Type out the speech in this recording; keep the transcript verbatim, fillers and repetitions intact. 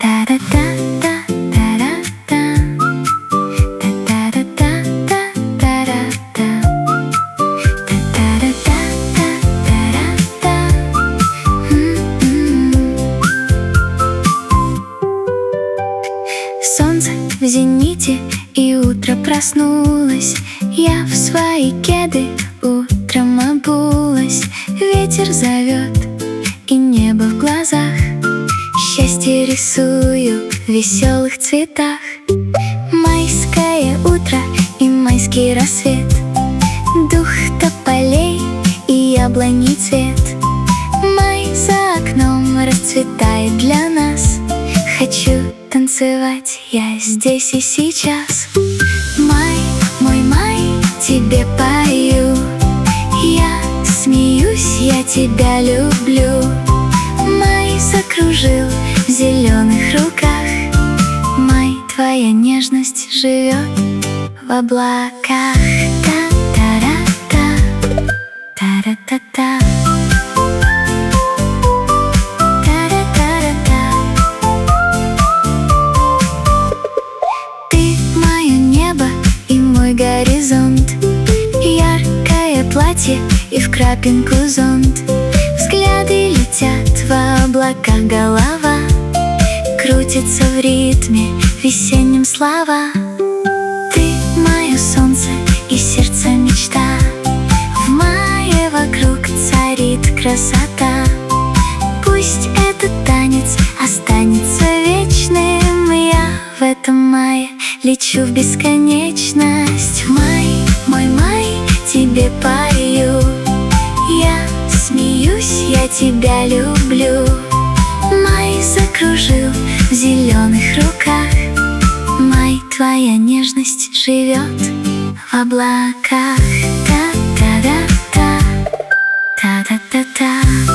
Солнце в зените, и утро проснулось. Я в свои кеды утром обулась. Ветер зовет, и небо в глазах. Счастье рисую в веселых цветах. Майское утро и майский рассвет, дух тополей и яблоний цвет. Май за окном расцветает для нас. Хочу танцевать я здесь и сейчас. Май, мой май, тебе пою. Я смеюсь, я тебя люблю. Май закружил в зеленых руках. Май, твоя нежность живет в облаках. Та-та-ра-та, та-ра-та-та. Горизонт, яркое платье и в крапинку зонт. Взгляды летят в облаках, голова крутится в ритме весеннем слова. Ты мое солнце и сердце мечта. В мае вокруг царит красота. Пусть этот танец останется вечным. Я в этом мае лечу в бесконечность. Май, мой май, тебе пою. Я смеюсь, я тебя люблю. Май закружил в зеленых руках. Май, твоя нежность живет в облаках. Та-та-та-та, та-та-та-та.